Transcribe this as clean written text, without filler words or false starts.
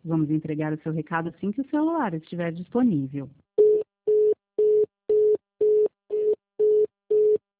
Vamos entregar o seu recado assim que o celular estiver disponível.